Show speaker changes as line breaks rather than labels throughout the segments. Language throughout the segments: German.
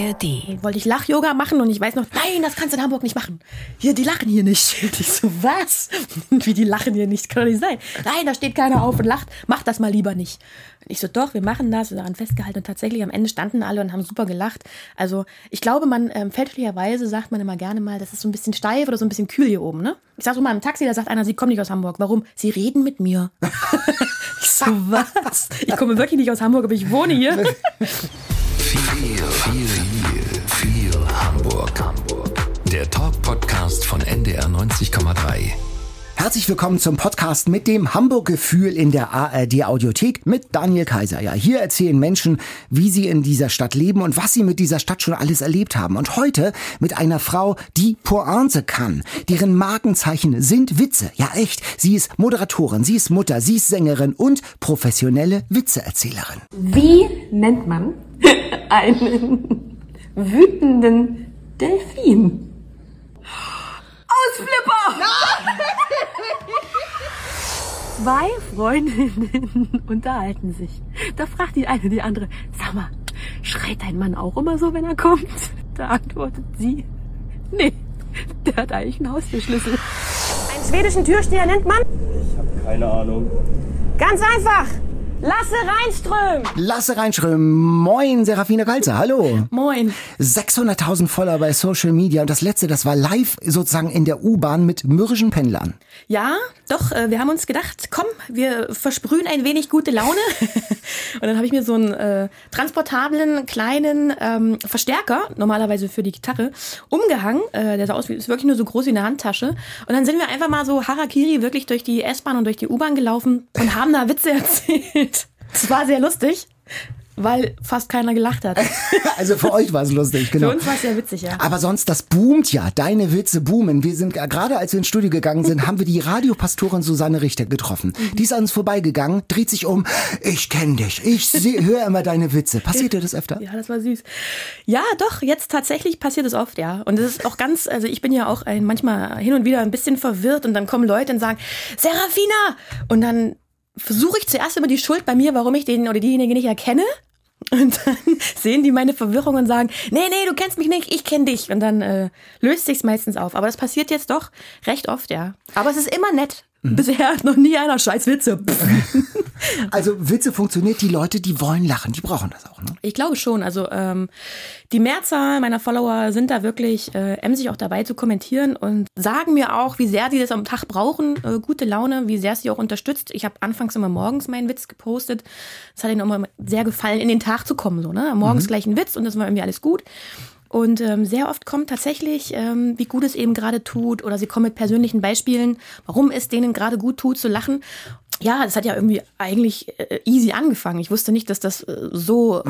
ARD.
Wollte ich Lach-Yoga machen und ich weiß noch, nein, das kannst du in Hamburg nicht machen. Hier, die lachen hier nicht. Und ich so, was? Wie, die lachen hier nicht? Kann doch nicht sein. Nein, da steht keiner auf und lacht. Mach das mal lieber nicht. Und ich so, doch, wir machen das. Wir waren festgehalten und tatsächlich am Ende standen alle und haben super gelacht. Also ich glaube, man fälschlicherweise sagt man immer gerne mal, das ist so ein bisschen steif oder so ein bisschen kühl hier oben, ne? Ich sag so mal im Taxi, da sagt einer, Sie kommen nicht aus Hamburg. Warum? Sie reden mit mir. Ich so, was? Ich komme wirklich nicht aus Hamburg, aber ich wohne hier.
Viel Hamburg. Der Talk-Podcast von NDR 90,3.
Herzlich willkommen zum Podcast mit dem Hamburg-Gefühl in der ARD-Audiothek mit Daniel Kaiser. Ja, hier erzählen Menschen, wie sie in dieser Stadt leben und was sie mit dieser Stadt schon alles erlebt haben. Und heute mit einer Frau, die Pointe kann. Deren Markenzeichen sind Witze. Ja, echt. Sie ist Moderatorin, sie ist Mutter, sie ist Sängerin und professionelle Witzeerzählerin.
Wie nennt man einen wütenden Delfin? Ausflipper! Zwei Freundinnen unterhalten sich. Da fragt die eine die andere, sag mal, schreit dein Mann auch immer so, wenn er kommt? Da antwortet sie, nee, der hat eigentlich einen Haustürschlüssel. Einen schwedischen Türsteher nennt man?
Ich habe keine Ahnung.
Ganz einfach! Lasse Reinström!
Lasse Reinström. Moin, Serafina Kalzer. Hallo.
Moin.
600.000 Follower bei Social Media. Und das letzte, das war live sozusagen in der U-Bahn mit mürrischen Pendlern.
Ja, doch, wir haben uns gedacht, komm, wir versprühen ein wenig gute Laune. Und dann habe ich mir so einen transportablen, kleinen Verstärker, normalerweise für die Gitarre, umgehangen. Der sah aus, ist wirklich nur so groß wie eine Handtasche. Und dann sind wir einfach mal so Harakiri wirklich durch die S-Bahn und durch die U-Bahn gelaufen und haben da Witze erzählt. Das war sehr lustig, weil fast keiner gelacht hat.
Also für euch war es lustig, genau.
Für uns war es sehr witzig, ja.
Aber sonst, das boomt ja. Deine Witze boomen. Wir sind, gerade als wir ins Studio gegangen sind, haben wir die Radiopastorin Susanne Richter getroffen. Die ist an uns vorbeigegangen, dreht sich um. Ich kenne dich. Ich höre immer deine Witze. Passiert dir das öfter?
Ja, das war süß. Ja, doch, jetzt tatsächlich passiert es oft, ja. Und es ist auch ganz, also ich bin ja auch manchmal hin und wieder ein bisschen verwirrt und dann kommen Leute und sagen, Serafina! Und dann versuche ich zuerst immer die Schuld bei mir, warum ich den oder diejenige nicht erkenne. Und dann sehen die meine Verwirrung und sagen, nee, du kennst mich nicht, ich kenne dich. Und dann löst sich's meistens auf. Aber das passiert jetzt doch recht oft, ja. Aber es ist immer nett. Bisher hat noch nie einer scheiß Witze.
Also Witze funktioniert, die Leute, die wollen lachen, die brauchen das auch, ne?
Ich glaube schon. Also die Mehrzahl meiner Follower sind da wirklich emsig auch dabei zu kommentieren und sagen mir auch, wie sehr sie das am Tag brauchen, gute Laune, wie sehr es sie auch unterstützt. Ich habe anfangs immer morgens meinen Witz gepostet. Es hat ihnen immer sehr gefallen, in den Tag zu kommen. So, ne? Morgens gleich ein Witz und das war irgendwie alles gut. Und sehr oft kommt tatsächlich, wie gut es eben gerade tut, oder sie kommen mit persönlichen Beispielen, warum es denen gerade gut tut, zu lachen. Ja, das hat ja irgendwie eigentlich easy angefangen. Ich wusste nicht, dass das so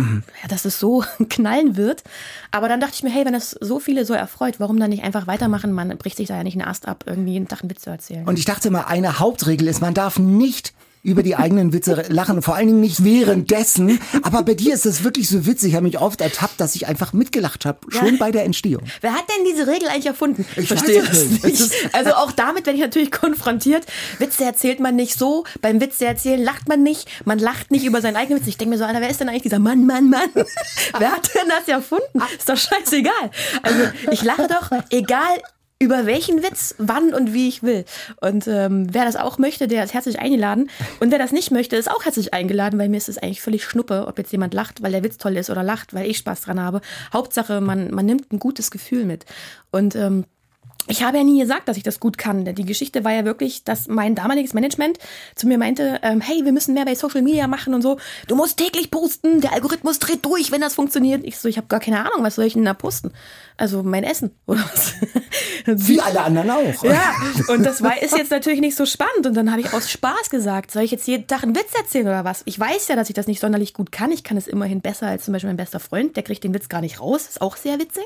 knallen wird. Aber dann dachte ich mir, hey, wenn das so viele so erfreut, warum dann nicht einfach weitermachen? Man bricht sich da ja nicht einen Ast ab, irgendwie jeden Tag einen Witz zu erzählen.
Und ich dachte mal, eine Hauptregel ist, man darf nicht über die eigenen Witze lachen, vor allen Dingen nicht währenddessen. Aber bei dir ist es wirklich so witzig. Ich habe mich oft ertappt, dass ich einfach mitgelacht habe, schon bei der Entstehung.
Wer hat denn diese Regel eigentlich erfunden?
Ich
verstehe
weiß
es nicht. Also auch damit werde ich natürlich konfrontiert. Witze erzählt man nicht so. Beim Witze erzählen lacht man nicht. Man lacht nicht über seinen eigenen Witz. Ich denke mir so, Alter, wer ist denn eigentlich dieser Mann? Wer hat denn das erfunden? Ist doch scheißegal. Also ich lache doch, egal über welchen Witz, wann und wie ich will. Und wer das auch möchte, der ist herzlich eingeladen. Und wer das nicht möchte, ist auch herzlich eingeladen, weil mir ist es eigentlich völlig Schnuppe, ob jetzt jemand lacht, weil der Witz toll ist oder lacht, weil ich Spaß dran habe. Hauptsache, man nimmt ein gutes Gefühl mit. Und ich habe ja nie gesagt, dass ich das gut kann. Die Geschichte war ja wirklich, dass mein damaliges Management zu mir meinte, hey, wir müssen mehr bei Social Media machen und so. Du musst täglich posten, der Algorithmus dreht durch, wenn das funktioniert. Ich so, ich habe gar keine Ahnung, was soll ich denn da posten? Also mein Essen oder was?
Wie alle anderen auch.
Ja, und das ist jetzt natürlich nicht so spannend. Und dann habe ich aus Spaß gesagt, soll ich jetzt jeden Tag einen Witz erzählen oder was? Ich weiß ja, dass ich das nicht sonderlich gut kann. Ich kann es immerhin besser als zum Beispiel mein bester Freund. Der kriegt den Witz gar nicht raus. Ist auch sehr witzig.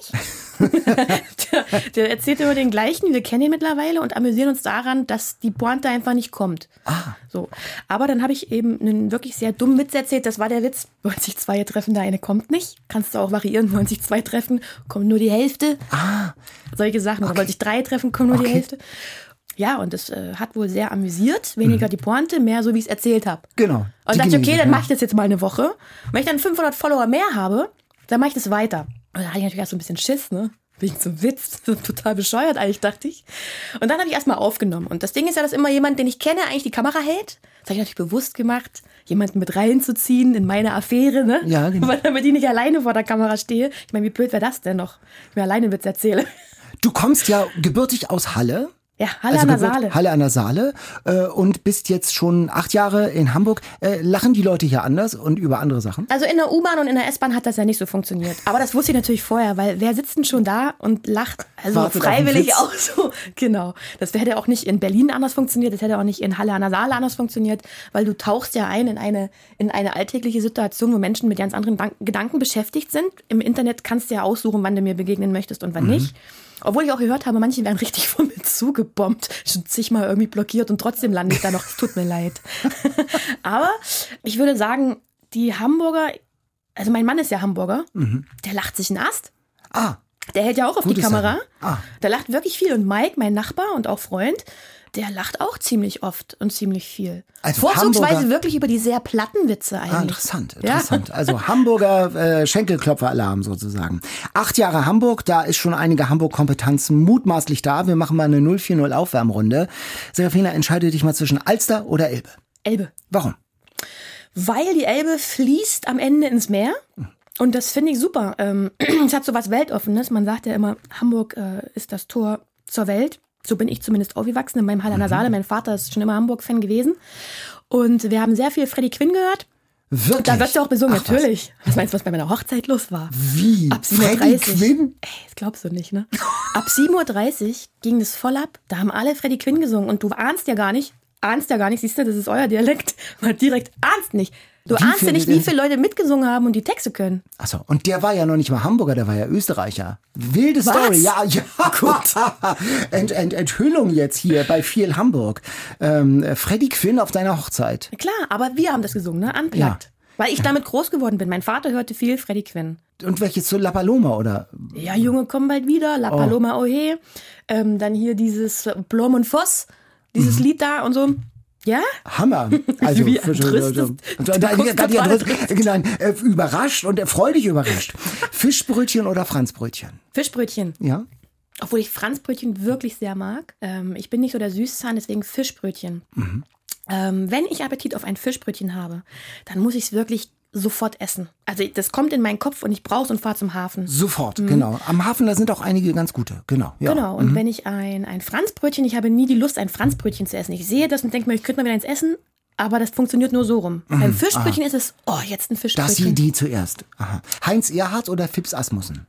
der erzählt immer den gleichen. Wir kennen ihn mittlerweile und amüsieren uns daran, dass die Pointe einfach nicht kommt. So. Aber dann habe ich eben einen wirklich sehr dummen Witz erzählt. Das war der Witz, wollen sich zwei treffen, der eine kommt nicht. Kannst du auch variieren, wollen sich zwei treffen, kommt nur die Hälfte. Solche Sachen. Okay. Oder wollen sich drei treffen, kommt nur die Hälfte. Ja, und das hat wohl sehr amüsiert. Weniger die Pointe, mehr so, wie ich es erzählt habe.
Genau.
Und dachte ich, okay, dann mache ich das jetzt mal eine Woche. Und wenn ich dann 500 Follower mehr habe, dann mache ich das weiter. Und da hatte ich natürlich erst so ein bisschen Schiss, ne? Wegen so einem Witz. Total bescheuert eigentlich, dachte ich. Und dann habe ich erstmal aufgenommen. Und das Ding ist ja, dass immer jemand, den ich kenne, eigentlich die Kamera hält. Das habe ich natürlich bewusst gemacht, jemanden mit reinzuziehen in meine Affäre, ne?
Ja, genau.
Weil damit ich nicht alleine vor der Kamera stehe. Ich meine, wie blöd wäre das denn noch, wenn ich mir alleine einen Witz erzähle?
Du kommst ja gebürtig aus Halle.
Ja, Halle an der Saale.
Halle an der Saale und bist jetzt schon 8 Jahre in Hamburg. Lachen die Leute hier anders und über andere Sachen?
Also in der U-Bahn und in der S-Bahn hat das ja nicht so funktioniert. Aber das wusste ich natürlich vorher, weil wer sitzt denn schon da und lacht? Also
Wartet
freiwillig
auf den Witz.
auch so. Genau. Das hätte auch nicht in Berlin anders funktioniert, das hätte auch nicht in Halle an der Saale anders funktioniert, weil du tauchst ja ein in eine alltägliche Situation, wo Menschen mit ganz anderen Gedanken beschäftigt sind. Im Internet kannst du ja aussuchen, wann du mir begegnen möchtest und wann nicht. Obwohl ich auch gehört habe, manche werden richtig von mir zugebombt, schon zigmal irgendwie blockiert und trotzdem lande ich da noch. Es tut mir leid. Aber ich würde sagen, die Hamburger, also mein Mann ist ja Hamburger, der lacht sich einen Ast.
Ah,
Der hält ja auch auf die
Gute
Kamera.
Sache.
Der lacht wirklich viel. Und Mike, mein Nachbar und auch Freund, der lacht auch ziemlich oft und ziemlich viel.
Also
Vorzugsweise
Hamburger-
wirklich über die sehr platten Witze eigentlich.
interessant.
Ja.
Also Hamburger Schenkelklopfer-Alarm sozusagen. 8 Jahre Hamburg, da ist schon einige Hamburg-Kompetenz mutmaßlich da. Wir machen mal eine 040 Aufwärmrunde. Serafina, entscheide dich mal zwischen Alster oder Elbe.
Elbe.
Warum?
Weil die Elbe fließt am Ende ins Meer. Und das finde ich super. Es hat so was Weltoffenes. Man sagt ja immer, Hamburg ist das Tor zur Welt. So bin ich zumindest aufgewachsen in meinem Halle an der Saale. Mein Vater ist schon immer Hamburg-Fan gewesen. Und wir haben sehr viel Freddie Quinn gehört.
Wirklich?
Da wird ja auch besungen,
Ach,
natürlich. Was meinst du, was bei meiner Hochzeit los war?
Wie?
Ab 7.30
Freddie
Uhr.
Quinn?
Ey, das glaubst du nicht, ne? Ab 7.30 Uhr ging das voll ab. Da haben alle Freddie Quinn gesungen. Und du ahnst ja gar nicht, siehst du, das ist euer Dialekt. Mal direkt ahnst nicht. Du ahnst ja nicht, wie viele Leute mitgesungen haben und die Texte können.
Achso, und der war ja noch nicht mal Hamburger, der war ja Österreicher. Wilde
Was?
Story, ja. Gut. Enthüllung jetzt hier bei viel Hamburg. Freddie Quinn auf deiner Hochzeit.
Klar, aber wir haben das gesungen, ne? Unplugged.
Ja.
Weil ich damit groß geworden bin. Mein Vater hörte viel Freddie Quinn.
Und welches so La Paloma oder?
Ja, Junge, komm bald wieder, La Paloma Ohe. Dann hier dieses Blom und Voss, dieses Lied da und so. Ja?
Hammer. Also
Wie entrüstet.
Überrascht und freudig überrascht. Fischbrötchen oder Franzbrötchen?
Fischbrötchen.
Ja.
Obwohl ich Franzbrötchen wirklich sehr mag. Ich bin nicht so der Süßzahn, deswegen Fischbrötchen. Wenn ich Appetit auf ein Fischbrötchen habe, dann muss ich es wirklich sofort essen. Also das kommt in meinen Kopf und ich brauche es und fahre zum Hafen.
Sofort, genau. Am Hafen, da sind auch einige ganz gute. Genau. Ja.
Genau, und wenn ich ein Franzbrötchen, ich habe nie die Lust, ein Franzbrötchen zu essen. Ich sehe das und denke mir, ich könnte mal wieder eins essen, aber das funktioniert nur so rum. Beim Fischbrötchen ist es, jetzt ein Fischbrötchen.
Das ist die Idee zuerst. Aha. Heinz Erhardt oder Fips Asmussen?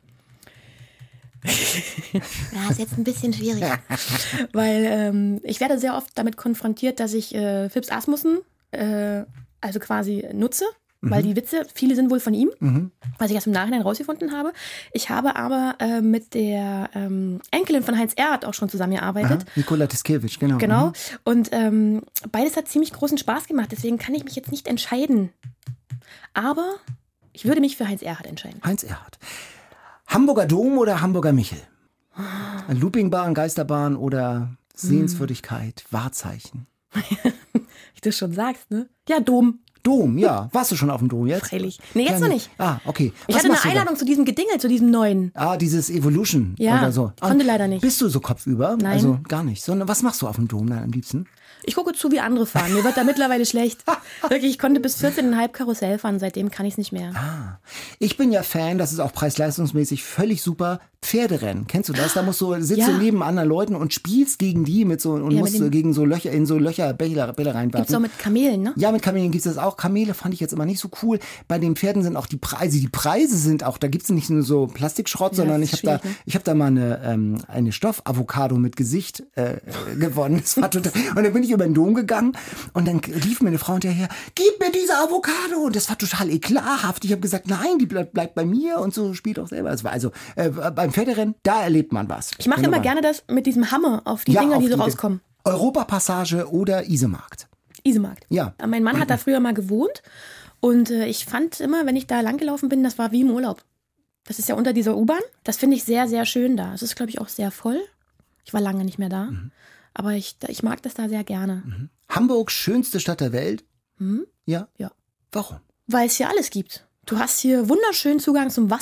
Ja, ist jetzt ein bisschen schwierig. Weil ich werde sehr oft damit konfrontiert, dass ich Fips Asmussen also quasi nutze. Weil die Witze, viele sind wohl von ihm, was ich erst im Nachhinein rausgefunden habe. Ich habe aber mit der Enkelin von Heinz Erhardt auch schon zusammengearbeitet.
Nikola Tiskiewicz, genau.
Genau. Und beides hat ziemlich großen Spaß gemacht, deswegen kann ich mich jetzt nicht entscheiden. Aber ich würde mich für Heinz Erhardt entscheiden.
Heinz Erhardt. Hamburger Dom oder Hamburger Michel? Loopingbahn, Geisterbahn oder Sehenswürdigkeit, Wahrzeichen?
Wie du schon sagst, ne? Ja, Dom.
Dom, ja. Warst du schon auf dem Dom jetzt?
Freilich. Nee, jetzt noch nicht.
Ah, okay.
Ich
Was
hatte eine
machst du da?
Einladung zu diesem Gedingel, zu diesem neuen.
Ah, dieses Evolution
Ja,
oder so.
konnte leider nicht.
Bist du so kopfüber?
Nein.
Also gar nicht. Sondern was machst du auf dem Dom dann am liebsten?
Ich gucke zu, wie andere fahren. Mir wird da mittlerweile schlecht. Wirklich, ich konnte bis 14,5 Karussell fahren. Seitdem kann ich es nicht mehr.
Ich bin ja Fan, das ist auch preis-leistungsmäßig völlig super, Pferderennen. Kennst du das? Da musst du, sitzt
Ja.
du neben anderen Leuten und spielst gegen die mit so und
Ja,
musst
mit den-
gegen so Löcher, in so Löcher Bälle reinwerfen.
Gibt's auch mit Kamelen, ne?
Ja, mit Kamelen gibt's das auch. Kamele fand ich jetzt immer nicht so cool. Bei den Pferden sind auch die Preise. Die Preise sind auch, da gibt's nicht nur so Plastikschrott, sondern
das
ich
ist
habe da,
schwierig, ne?
ich habe da mal eine Stoffavocado mit Gesicht gewonnen. Das war total, und dann bin ich über den Dom gegangen und dann rief mir eine Frau hinterher, gib mir diese Avocado. Und das war total eklarhaft. Ich habe gesagt, nein, die bleibt bei mir und so, spielt auch selber. Es war also beim Pferderennen, da erlebt man was.
Ich mache immer
Wunderbar.
gerne das mit diesem Hammer auf die
Ja,
Dinger,
auf
die so
die-
rauskommen.
Europapassage oder Isemarkt.
Isemarkt.
Ja.
Mein Mann hat da früher mal gewohnt und ich fand immer, wenn ich da langgelaufen bin, das war wie im Urlaub. Das ist ja unter dieser U-Bahn. Das finde ich sehr, sehr schön da. Es ist, glaube ich, auch sehr voll. Ich war lange nicht mehr da. Aber ich mag das da sehr gerne.
Hamburg, schönste Stadt der Welt? Ja?
Ja.
Warum?
Weil es hier alles gibt. Du hast hier wunderschönen Zugang zum Wasser.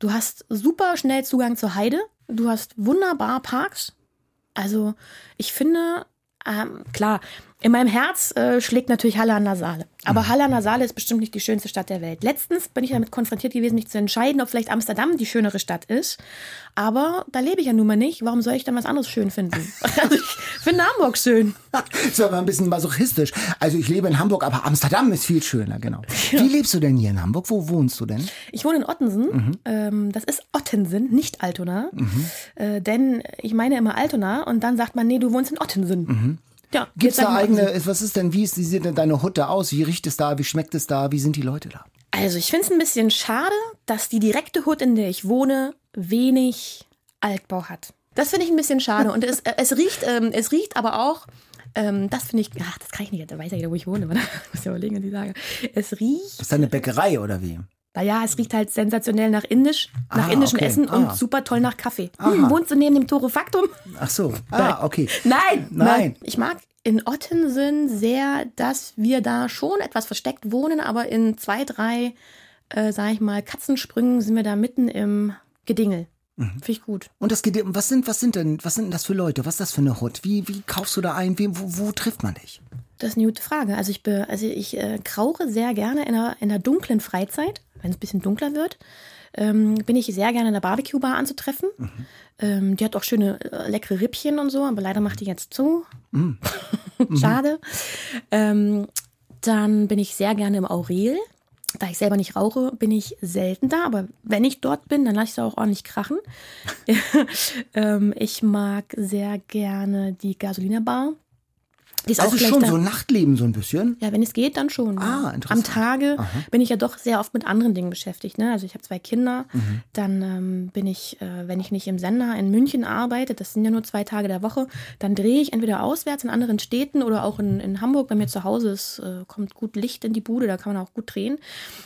Du hast super schnell Zugang zur Heide. Du hast wunderbar Parks. Also ich finde, klar, in meinem Herz schlägt natürlich Halle an der Saale. Aber Halle an der Saale ist bestimmt nicht die schönste Stadt der Welt. Letztens bin ich damit konfrontiert gewesen, mich zu entscheiden, ob vielleicht Amsterdam die schönere Stadt ist. Aber da lebe ich ja nun mal nicht. Warum soll ich dann was anderes schön finden? Also ich finde Hamburg schön.
Das ist aber ein bisschen masochistisch. Also ich lebe in Hamburg, aber Amsterdam ist viel schöner, genau. Ja. Wie lebst du denn hier in Hamburg? Wo wohnst du denn?
Ich wohne in Ottensen. Das ist Ottensen, nicht Altona. Denn ich meine immer Altona und dann sagt man, nee, du wohnst in Ottensen. Ja,
gibt's da eigene, was ist denn, wie sieht denn deine Hut da aus? Wie riecht es da? Wie schmeckt es da? Wie sind die Leute da?
Also ich finde es ein bisschen schade, dass die direkte Hut, in der ich wohne, wenig Altbau hat. Das finde ich ein bisschen schade. Und es riecht aber auch, das finde ich, das kann ich nicht, da weiß ja jeder, wo ich wohne. Ich muss ja überlegen, was ich sage. Es riecht...
Ist das eine Bäckerei oder wie?
Naja, es riecht halt sensationell nach indischem Essen und super toll nach Kaffee. Wohnst du neben dem Torefaktum?
Ach so, okay.
Nein. Ich mag in Ottensen sehr, dass wir da schon etwas versteckt wohnen, aber in 2, 3, sag ich mal, Katzensprüngen sind wir da mitten im Gedingel. Finde ich gut.
Und was sind denn das für Leute? Was ist das für eine Hut? Wie kaufst du da ein? Wo trifft man dich?
Das ist eine gute Frage. Also ich krauche sehr gerne in der dunklen Freizeit, wenn es ein bisschen dunkler wird. Bin ich sehr gerne in der Barbecue-Bar anzutreffen. Die hat auch schöne, leckere Rippchen und so, aber leider macht die jetzt zu. Schade. Dann bin ich sehr gerne im Aurel. Da ich selber nicht rauche, bin ich selten da. Aber wenn ich dort bin, dann lasse ich es auch ordentlich krachen. Ich mag sehr gerne die Gasolina-Bar. Die ist
also
auch
schon so Nachtleben so ein bisschen?
Ja, wenn es geht, dann schon.
Interessant.
Am Tage bin ich ja doch sehr oft mit anderen Dingen beschäftigt. Ne? Also ich habe 2 Kinder. Dann bin ich, wenn ich nicht im Sender in München arbeite, das sind ja nur 2 Tage der Woche, dann drehe ich entweder auswärts in anderen Städten oder auch in Hamburg, bei mir zu Hause ist, kommt gut Licht in die Bude, da kann man auch gut drehen.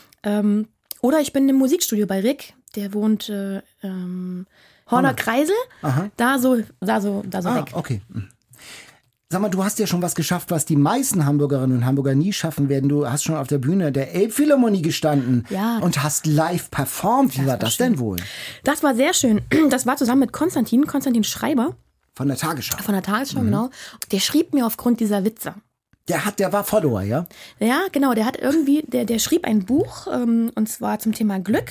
Oder ich bin im Musikstudio bei Rick, der wohnt Horner Kreisel, da so weg.
Okay. Sag mal, du hast ja schon was geschafft, was die meisten Hamburgerinnen und Hamburger nie schaffen werden. Du hast schon auf der Bühne der Elbphilharmonie gestanden und hast live performt. Wie war das denn wohl?
Das war sehr schön. Das war zusammen mit Konstantin Schreiber.
Von der Tagesschau.
Von der Tagesschau, genau. Der schrieb mir aufgrund dieser Witze.
Der war Follower, ja? Ja,
genau. Der hat irgendwie, der schrieb ein Buch, und zwar zum Thema Glück.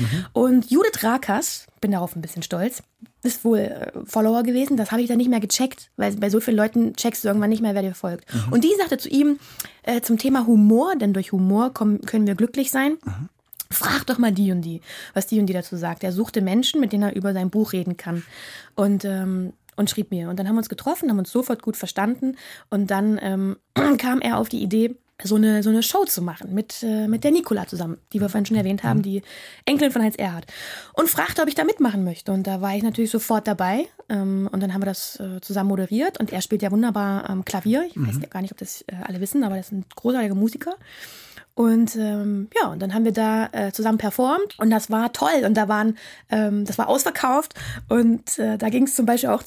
Und Judith Rakers, bin darauf ein bisschen stolz, ist wohl Follower gewesen. Das habe ich dann nicht mehr gecheckt, weil bei so vielen Leuten checkst du irgendwann nicht mehr, wer dir folgt. Und die sagte zu ihm zum Thema Humor, denn durch Humor können wir glücklich sein. Frag doch mal die und die, was die und die dazu sagt. Er suchte Menschen, mit denen er über sein Buch reden kann. Und schrieb mir. Und dann haben wir uns getroffen, haben uns sofort gut verstanden. Und dann kam er auf die Idee, so eine Show zu machen mit der Nicola zusammen, die wir vorhin schon erwähnt haben, die Enkelin von Heinz Erhardt. Und fragte, ob ich da mitmachen möchte. Und da war ich natürlich sofort dabei. Und dann haben wir das zusammen moderiert. Und er spielt ja wunderbar Klavier. Ich weiß gar nicht, ob das alle wissen, aber das ist ein großartiger Musiker. Und und dann haben wir da zusammen performt und das war toll und das war ausverkauft und da ging es zum Beispiel auch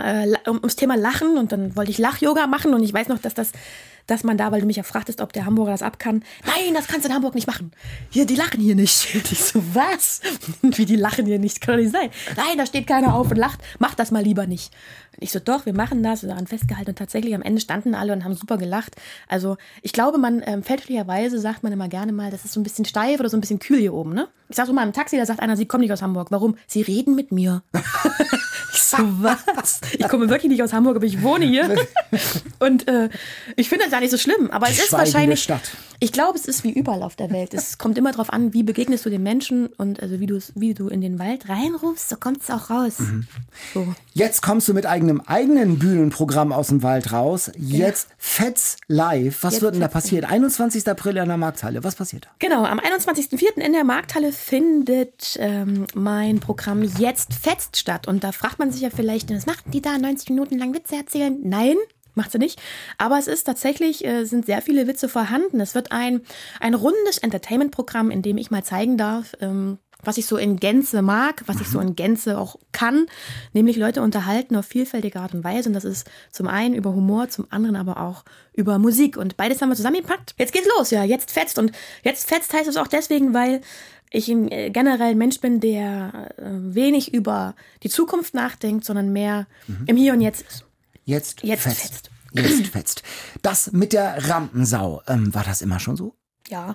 ums Thema Lachen und dann wollte ich Lach-Yoga machen und ich weiß noch, dass man da, weil du mich ja fragtest, ob der Hamburger das ab kann. Nein, das kannst du in Hamburg nicht machen. Hier, die lachen hier nicht. Und ich so, was? Wie, die lachen hier nicht? Kann doch nicht sein. Nein, da steht keiner auf und lacht. Mach das mal lieber nicht. Und ich so, doch, wir machen das. Wir daran festgehalten und tatsächlich am Ende standen alle und haben super gelacht. Also ich glaube, man fälschlicherweise sagt man immer gerne mal, das ist so ein bisschen steif oder so ein bisschen kühl hier oben, ne? Ich sag so mal im Taxi, da sagt einer, Sie kommen nicht aus Hamburg. Warum? Sie reden mit mir. Ich so, was? Ich komme wirklich nicht aus Hamburg, aber ich wohne hier. Und ich finde das gar nicht so schlimm. Aber es ist wahrscheinlich,
Stadt.
Ich glaube, es ist wie überall auf der Welt. Es kommt immer darauf an, wie begegnest du den Menschen und also wie du in den Wald reinrufst, so kommt es auch raus. So.
Jetzt kommst du mit eigenen Bühnenprogramm aus dem Wald raus. Jetzt Fetz live. Was wird denn da passiert? 21. April in der Markthalle. Was passiert da?
Genau, am 21.04. in der Markthalle findet mein Programm Jetzt Fetzt statt. Und da fragt man sich ja vielleicht, was machten die da, 90 Minuten lang Witze erzählen? Nein, macht sie nicht. Aber es ist tatsächlich, sind sehr viele Witze vorhanden. Es wird ein rundes Entertainment-Programm, in dem ich mal zeigen darf, was ich so in Gänze mag, was ich so in Gänze auch kann, nämlich Leute unterhalten auf vielfältige Art und Weise. Und das ist zum einen über Humor, zum anderen aber auch über Musik. Und beides haben wir zusammengepackt. Jetzt geht's los, ja, jetzt fetzt. Und jetzt fetzt heißt es auch deswegen, weil ich generell ein Mensch bin, der wenig über die Zukunft nachdenkt, sondern mehr im Hier und Jetzt ist.
Jetzt fetzt. Jetzt fetzt. Das mit der Rampensau, war das immer schon so?
Ja.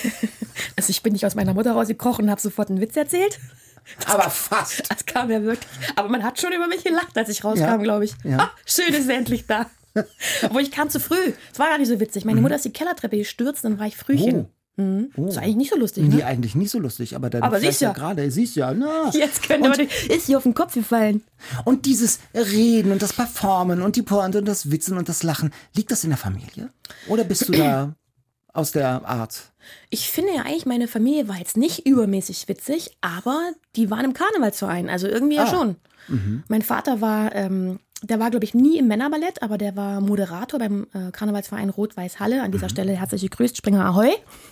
Also ich bin nicht aus meiner Mutter rausgekrochen und habe sofort einen Witz erzählt.
Aber fast.
Das kam ja wirklich. Aber man hat schon über mich gelacht, als ich rauskam, glaube ich.
Ja.
Ah, schön ist er endlich da. Obwohl ich kam zu früh. Es war gar nicht so witzig. Meine Mutter ist die Kellertreppe gestürzt, dann war ich Frühchen. Das ist eigentlich nicht so lustig, ne?
Nee, eigentlich nicht so lustig, aber dann
aber
siehst ja gerade, siehst ja, na.
Jetzt könnte man, ist sie auf den Kopf gefallen.
Und dieses Reden und das Performen und die Pointe und das Witzen und das Lachen, liegt das in der Familie? Oder bist du da aus der Art?
Ich finde ja eigentlich, meine Familie war jetzt nicht übermäßig witzig, aber die waren im Karnevalsverein, also irgendwie ja schon. Mein Vater war, der war, glaube ich, nie im Männerballett, aber der war Moderator beim Karnevalsverein Rot-Weiß-Halle. An dieser Stelle herzlich gegrüßt, Springer Ahoi.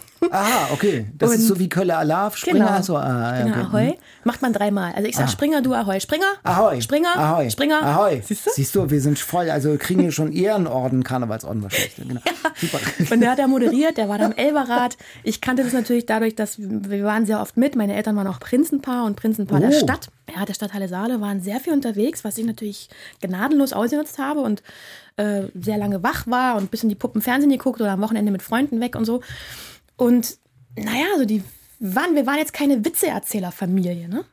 Ah, okay. Das ist so wie Kölle Alarv, Springer.
Genau,
So,
genau,
okay.
Ahoi. Macht man 3-mal. Also ich sag Springer, du Ahoi. Springer,
Ahoi.
Springer,
Ahoi.
Springer.
Ahoi.
Siehst du?
Siehst du, wir sind voll, also kriegen hier schon Ehrenorden, Karnevalsorden wahrscheinlich. Genau. Super.
Und der hat da moderiert, der war da im Elberrad. Ich kannte das natürlich dadurch, dass wir waren sehr oft mit. Meine Eltern waren auch Prinzenpaar und Prinzenpaar der Stadt. Ja, der Stadthalle Saale waren sehr viel unterwegs, was ich natürlich gnadenlos ausgenutzt habe und sehr lange wach war und bis in die Puppen Fernsehen geguckt oder am Wochenende mit Freunden weg und so. Und naja, also wir waren jetzt keine Witzeerzählerfamilie, ne?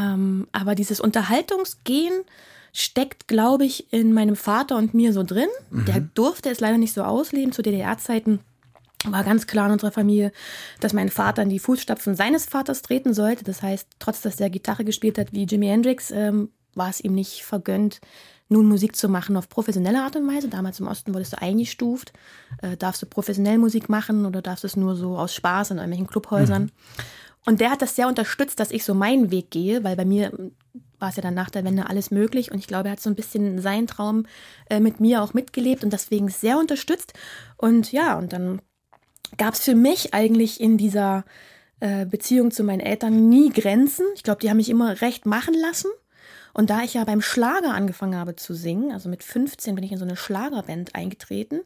Aber dieses Unterhaltungsgehen steckt, glaube ich, in meinem Vater und mir so drin. Der durfte es leider nicht so ausleben. Zu DDR-Zeiten war ganz klar in unserer Familie, dass mein Vater in die Fußstapfen seines Vaters treten sollte. Das heißt, trotz dass er Gitarre gespielt hat wie Jimi Hendrix, war es ihm nicht vergönnt, nun Musik zu machen auf professionelle Art und Weise. Damals im Osten wurdest du eingestuft. Darfst du professionell Musik machen oder darfst du es nur so aus Spaß in irgendwelchen Clubhäusern? Und der hat das sehr unterstützt, dass ich so meinen Weg gehe, weil bei mir war es ja dann nach der Wende alles möglich. Und ich glaube, er hat so ein bisschen seinen Traum mit mir auch mitgelebt und deswegen sehr unterstützt. Und ja, und dann gab es für mich eigentlich in dieser Beziehung zu meinen Eltern nie Grenzen. Ich glaube, die haben mich immer recht machen lassen. Und da ich ja beim Schlager angefangen habe zu singen, also mit 15 bin ich in so eine Schlagerband eingetreten.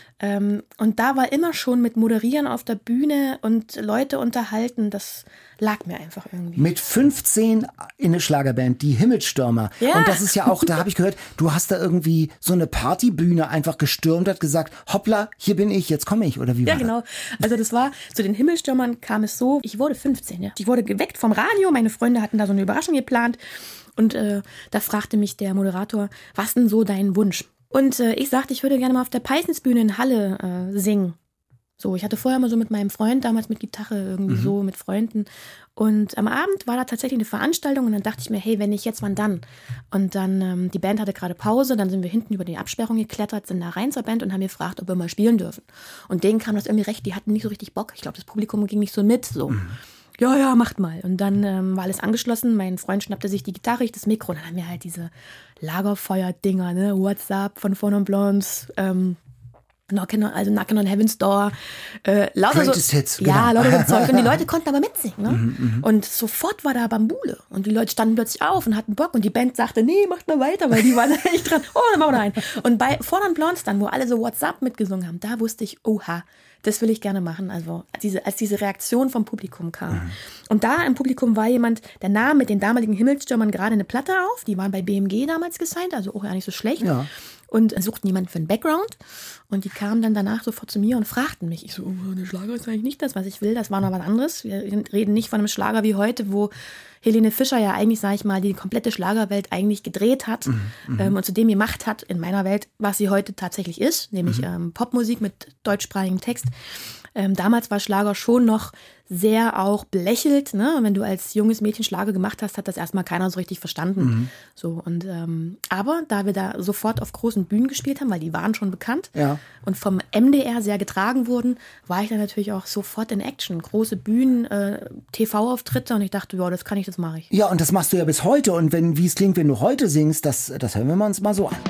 Und da war immer schon mit Moderieren auf der Bühne und Leute unterhalten, das lag mir einfach irgendwie.
Mit 15 in eine Schlagerband, die Himmelstürmer.
Ja.
Und das ist ja auch, da habe ich gehört, du hast da irgendwie so eine Partybühne einfach gestürmt, hat gesagt, hoppla, hier bin ich, jetzt komme ich, oder wie war das?
Ja, genau. Also das war, zu den Himmelstürmern kam es so, ich wurde 15, ja. Ich wurde geweckt vom Radio, meine Freunde hatten da so eine Überraschung geplant. Und da fragte mich der Moderator, was denn so dein Wunsch? Und ich sagte, ich würde gerne mal auf der Peissensbühne in Halle singen. So, ich hatte vorher mal so mit meinem Freund, damals mit Gitarre, irgendwie so mit Freunden. Und am Abend war da tatsächlich eine Veranstaltung und dann dachte ich mir, hey, wenn nicht jetzt, wann dann? Und dann, die Band hatte gerade Pause, dann sind wir hinten über die Absperrung geklettert, sind da rein zur Band und haben gefragt, ob wir mal spielen dürfen. Und denen kam das irgendwie recht, die hatten nicht so richtig Bock. Ich glaube, das Publikum ging nicht so mit, so. Ja, macht mal. Und dann war alles angeschlossen. Mein Freund schnappte sich die Gitarre, ich das Mikro. Und dann haben wir halt diese Lagerfeuer-Dinger, ne? WhatsApp von Four Non Blondes, Knockin' on Heaven's Door. Lauter
Greatest
so,
Hits, genau.
Ja, lauter so Zeug. Und die Leute konnten aber mitsingen. Ne? Und sofort war da Bambule. Und die Leute standen plötzlich auf und hatten Bock. Und die Band sagte, nee, macht mal weiter, weil die waren echt dran. Oh, dann machen wir da einen. Und bei Four Non Blondes dann, wo alle so WhatsApp mitgesungen haben, da wusste ich, oha, das will ich gerne machen. Also als diese Reaktion vom Publikum kam. Und da im Publikum war jemand, der nahm mit den damaligen Himmelstürmern gerade eine Platte auf. Die waren bei BMG damals gesigned, also auch ja nicht so schlecht. Ja. Und suchten jemanden für einen Background. Und die kamen dann danach sofort zu mir und fragten mich. Ich so, oh, der Schlager ist eigentlich nicht das, was ich will. Das war noch was anderes. Wir reden nicht von einem Schlager wie heute, wo Helene Fischer ja eigentlich, sage ich mal, die komplette Schlagerwelt eigentlich gedreht hat und zu dem gemacht hat in meiner Welt, was sie heute tatsächlich ist, nämlich Popmusik mit deutschsprachigem Text. Damals war Schlager schon noch sehr auch belächelt, ne? Wenn du als junges Mädchen Schlager gemacht hast, hat das erstmal keiner so richtig verstanden. So, und aber da wir da sofort auf großen Bühnen gespielt haben, weil die waren schon bekannt und vom MDR sehr getragen wurden, war ich dann natürlich auch sofort in Action. Große Bühnen, TV-Auftritte und ich dachte, ja, das kann ich, das mache ich.
Ja, und das machst du ja bis heute. Und wie es klingt, wenn du heute singst, das hören wir uns mal so an.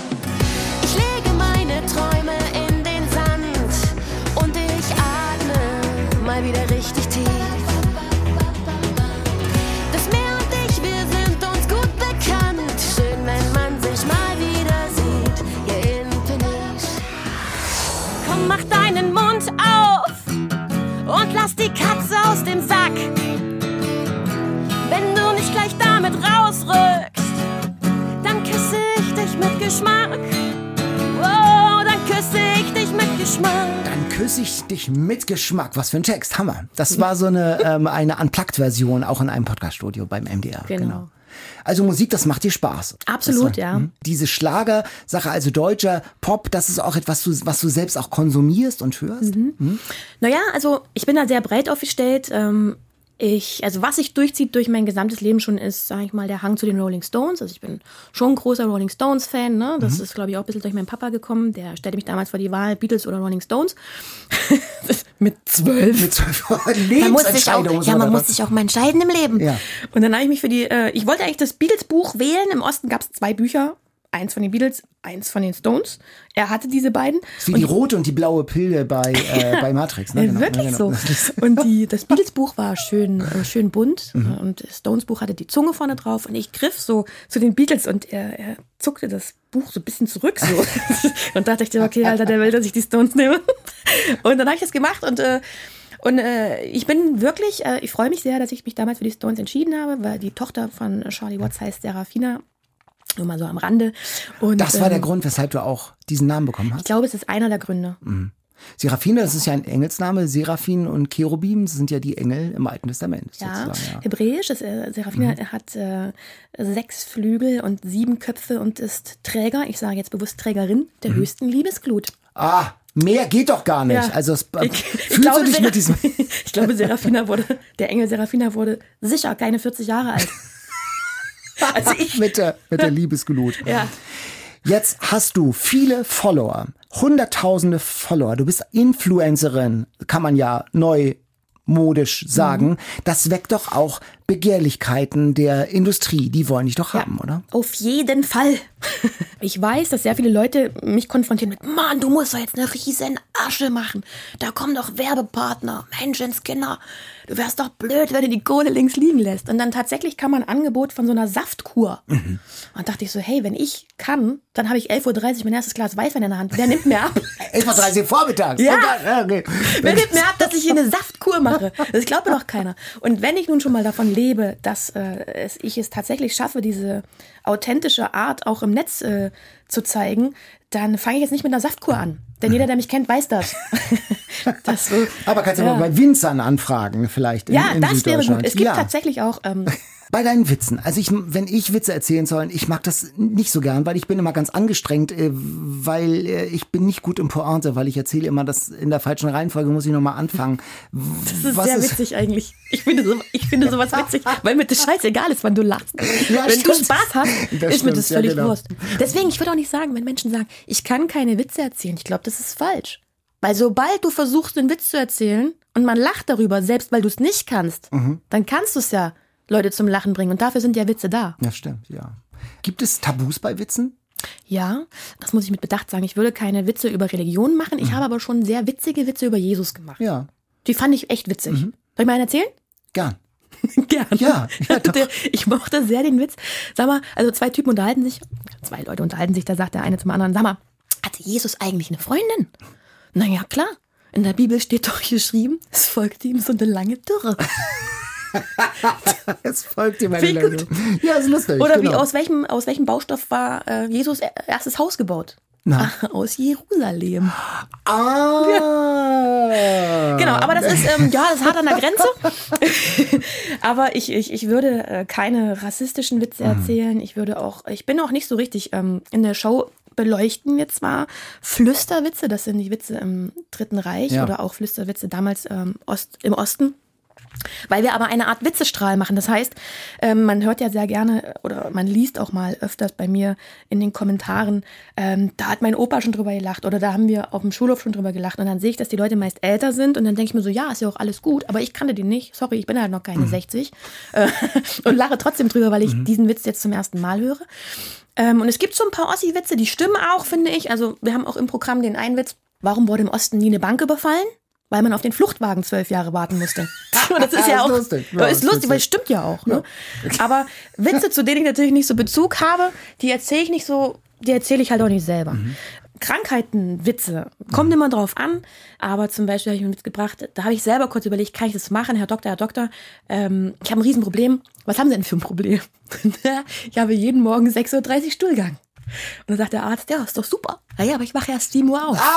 Ich lege meine Träume in den Sand und ich atme mal wieder richtig tief. Das Meer und ich, wir sind uns gut bekannt. Schön, wenn man sich mal wieder sieht, hier in Peniche. Komm, mach deinen Mund auf und lass die Katze aus dem Sack. Geschmack. Oh, dann küsse ich dich mit Geschmack.
Dann küsse ich dich mit Geschmack. Was für ein Text, Hammer. Das war so eine Unplugged-Version, auch in einem Podcast-Studio beim MDR.
Genau.
Also Musik, das macht dir Spaß.
Absolut, ja.
Diese Schlagersache, also deutscher Pop, das ist auch etwas, was du selbst auch konsumierst und hörst?
Naja, also ich bin da sehr breit aufgestellt. Also was sich durchzieht durch mein gesamtes Leben schon ist, sage ich mal, der Hang zu den Rolling Stones. Also ich bin schon ein großer Rolling Stones-Fan. Ne? Das ist, glaube ich, auch ein bisschen durch meinen Papa gekommen. Der stellte mich damals vor die Wahl, Beatles oder Rolling Stones. Mit 12.
Mit 12
Man muss sich auch mal entscheiden im Leben.
Ja.
Und dann habe ich mich ich wollte eigentlich das Beatles-Buch wählen. Im Osten gab es 2 Bücher. Eins von den Beatles, eins von den Stones. Er hatte diese beiden.
Das ist wie die rote und die blaue Pille bei Matrix. Ne? Genau.
Wirklich so. Und das Beatles-Buch war schön bunt und das Stones-Buch hatte die Zunge vorne drauf und ich griff so zu den Beatles und er zuckte das Buch so ein bisschen zurück so. Und da dachte ich, okay, Alter, der will, dass ich die Stones nehme. Und dann habe ich das gemacht und ich bin wirklich, ich freue mich sehr, dass ich mich damals für die Stones entschieden habe, weil die Tochter von Charlie Watts heißt Serafina. Nur mal so am Rande. Und,
das war der Grund, weshalb du auch diesen Namen bekommen hast?
Ich glaube, es ist einer der Gründe.
Serafina, das ist ja ein Engelsname. Seraphin und Cherubim sind ja die Engel im Alten Testament.
Ja, hebräisch. Serafina hat 6 Flügel und 7 Köpfe und ist Träger, ich sage jetzt bewusst Trägerin, der höchsten Liebesglut.
Ah, mehr geht doch gar nicht.
Ja.
Also fühlst du dich mit diesem...
Ich glaube, der Engel Serafina wurde sicher keine 40 Jahre alt.
Also mit der Liebesglut.
Ja.
Jetzt hast du viele Follower, hunderttausende Follower. Du bist Influencerin, kann man ja neumodisch sagen. Das weckt doch auch Begehrlichkeiten der Industrie. Die wollen dich doch haben, oder?
Auf jeden Fall. Ich weiß, dass sehr viele Leute mich konfrontieren mit, Mann, du musst doch jetzt eine riesen Asche machen. Da kommen doch Werbepartner, Menschenskinder. Du wärst doch blöd, wenn du die Kohle links liegen lässt. Und dann tatsächlich kam ein Angebot von so einer Saftkur. Und dachte ich so, hey, wenn ich kann, dann habe ich 11.30 Uhr mein erstes Glas Weißwein in der Hand. Wer nimmt mir ab?
11.30 Uhr vormittags?
Ja.
Okay.
Wer nimmt mir ab, dass ich hier eine Saftkur mache? Das glaubt mir doch keiner. Und wenn ich nun schon mal davon lebe, dass ich es tatsächlich schaffe, diese authentische Art auch im Netz zu zeigen, dann fange ich jetzt nicht mit einer Saftkur an. Denn jeder, der mich kennt, weiß das.
Aber kannst du mal bei Winzern anfragen vielleicht in
das wäre gut. Es gibt
ja.
tatsächlich auch...
Bei deinen Witzen, also wenn ich Witze erzählen soll, ich mag das nicht so gern, weil ich bin immer ganz angestrengt, weil ich bin nicht gut im Pointe, weil ich erzähle immer, dass in der falschen Reihenfolge muss ich nochmal anfangen.
Das ist sehr witzig eigentlich. Ich finde sowas witzig, weil mir das scheißegal ist, wann du lachst. Ja, wenn du Spaß hast, ist mir das völlig Wurst. Deswegen, ich würde auch nicht sagen, wenn Menschen sagen, ich kann keine Witze erzählen, ich glaube, das ist falsch. Weil sobald du versuchst, einen Witz zu erzählen und man lacht darüber, selbst weil du es nicht kannst, dann kannst du es ja Leute zum Lachen bringen. Und dafür sind ja Witze da.
Ja, stimmt, ja. Gibt es Tabus bei Witzen?
Ja, das muss ich mit Bedacht sagen. Ich würde keine Witze über Religion machen. Ich habe aber schon sehr witzige Witze über Jesus gemacht.
Ja.
Die fand ich echt witzig. Soll ich mal einen erzählen?
Gern.
Gern.
Ja, doch.
Ich mochte sehr den Witz. Sag mal, also 2 Leute unterhalten sich, da sagt der eine zum anderen, sag mal, hatte Jesus eigentlich eine Freundin? Naja, klar. In der Bibel steht doch geschrieben, es folgte ihm so eine lange Dürre.
Es folgt ihm eine lange Dürre. Ja, ist lustig.
Oder
genau.
aus welchem Baustoff war Jesus erstes Haus gebaut?
Na.
Aus Jerusalem.
Ah.
Ja. Genau, aber das ist, das ist hart an der Grenze. Aber ich würde keine rassistischen Witze erzählen. Ich bin auch nicht so richtig in der Show beleuchten wir zwar Flüsterwitze, das sind die Witze im Dritten Reich oder auch Flüsterwitze damals im Osten. Weil wir aber eine Art Witzestrahl machen. Das heißt, man hört ja sehr gerne oder man liest auch mal öfters bei mir in den Kommentaren, da hat mein Opa schon drüber gelacht oder da haben wir auf dem Schulhof schon drüber gelacht. Und dann sehe ich, dass die Leute meist älter sind und dann denke ich mir so, ja, ist ja auch alles gut, aber ich kannte den nicht. Sorry, ich bin halt noch keine 60 und lache trotzdem drüber, weil ich diesen Witz jetzt zum ersten Mal höre. Und es gibt so ein paar Ossi-Witze, die stimmen auch, finde ich. Also wir haben auch im Programm den einen Witz, warum wurde im Osten nie eine Bank überfallen? Weil man auf den Fluchtwagen 12 Jahre warten musste. Und das ist ja auch lustig. Ja, ist lustig, weil es stimmt ja auch. Ne? Aber Witze, zu denen ich natürlich nicht so Bezug habe, die erzähle ich halt auch nicht selber. Krankheitenwitze, kommt immer drauf an, aber zum Beispiel habe ich mir mitgebracht, da habe ich selber kurz überlegt, kann ich das machen, Herr Doktor, ich habe ein Riesenproblem. Was haben Sie denn für ein Problem? Ich habe jeden Morgen 6.30 Uhr Stuhlgang. dann sagt der Arzt, ja, ist doch super. Ja, aber ich wache erst 7 Uhr auf.